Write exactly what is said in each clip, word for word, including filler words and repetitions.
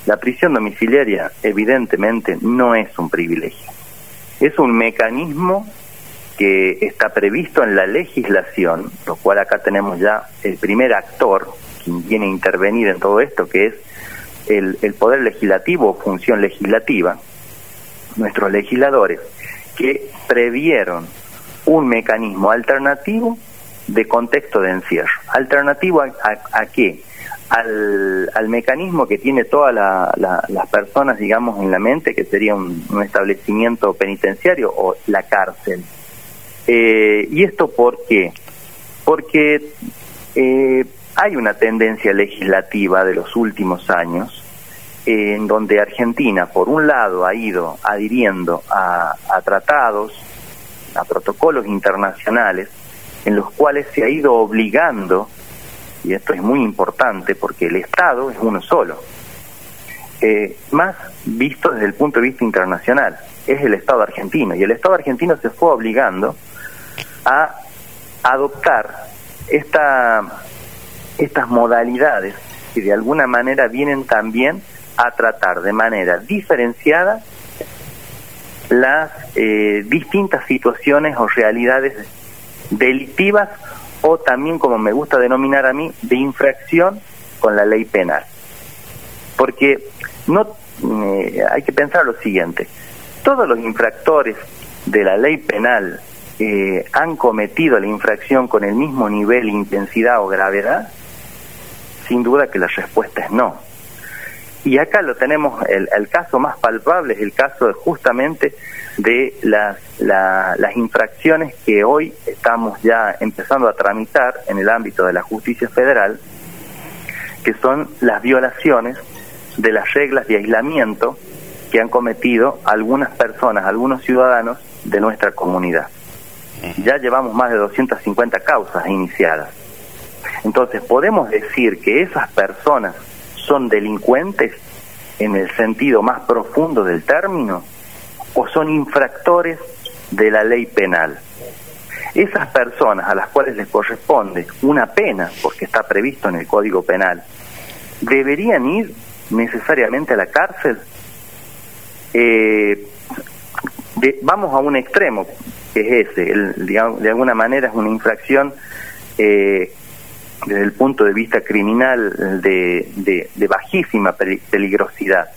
La prisión domiciliaria evidentemente no es un privilegio, es un mecanismo que está previsto en la legislación, lo cual acá tenemos ya el primer actor quien viene a intervenir en todo esto, que es el, el poder legislativo o función legislativa, nuestros legisladores, que previeron un mecanismo alternativo de contexto de encierro. ¿Alternativo a, a, a qué? Al, al mecanismo que tiene todas la, la, las personas, digamos, en la mente, que sería un, un establecimiento penitenciario o la cárcel. Eh, ¿Y esto por qué? Porque eh, hay una tendencia legislativa de los últimos años eh, en donde Argentina, por un lado, ha ido adhiriendo a, a tratados, a protocolos internacionales, en los cuales se ha ido obligando, y esto es muy importante porque el Estado es uno solo, eh, más visto desde el punto de vista internacional, es el Estado argentino, y el Estado argentino se fue obligando a adoptar esta, estas modalidades que de alguna manera vienen también a tratar de manera diferenciada las eh, distintas situaciones o realidades delictivas, o también, como me gusta denominar a mí, de infracción con la ley penal. Porque no eh, hay que pensar lo siguiente: todos los infractores de la ley penal eh, han cometido la infracción con el mismo nivel, intensidad o gravedad. Sin duda que la respuesta es no. Y acá lo tenemos, el, el caso más palpable es el caso de, justamente de las, la, las infracciones que hoy estamos ya empezando a tramitar en el ámbito de la justicia federal, que son las violaciones de las reglas de aislamiento que han cometido algunas personas, algunos ciudadanos de nuestra comunidad. Ya llevamos más de doscientas cincuenta causas iniciadas. Entonces, ¿podemos decir que esas personas son delincuentes en el sentido más profundo del término, o son infractores de la ley penal? Esas personas a las cuales les corresponde una pena, porque está previsto en el Código Penal, ¿deberían ir necesariamente a la cárcel? Eh, de, vamos a un extremo, que es ese, el, digamos, de alguna manera es una infracción eh, desde el punto de vista criminal de, de, de bajísima peligrosidad.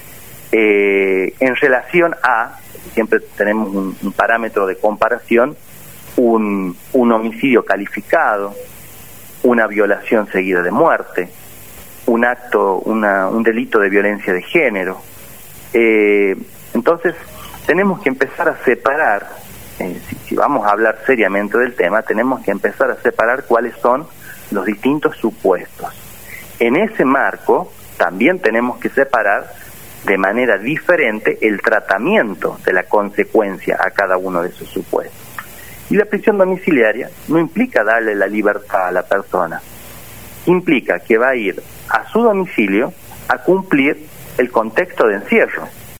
Eh, en relación a, siempre tenemos un, un parámetro de comparación, un, un homicidio calificado, una violación seguida de muerte, un acto, una, un delito de violencia de género. Eh, entonces, tenemos que empezar a separar, eh, si, si vamos a hablar seriamente del tema, tenemos que empezar a separar cuáles son los distintos supuestos. En ese marco, también tenemos que separar de manera diferente el tratamiento de la consecuencia a cada uno de esos supuestos. Y la prisión domiciliaria no implica darle la libertad a la persona, implica que va a ir a su domicilio a cumplir el contexto de encierro.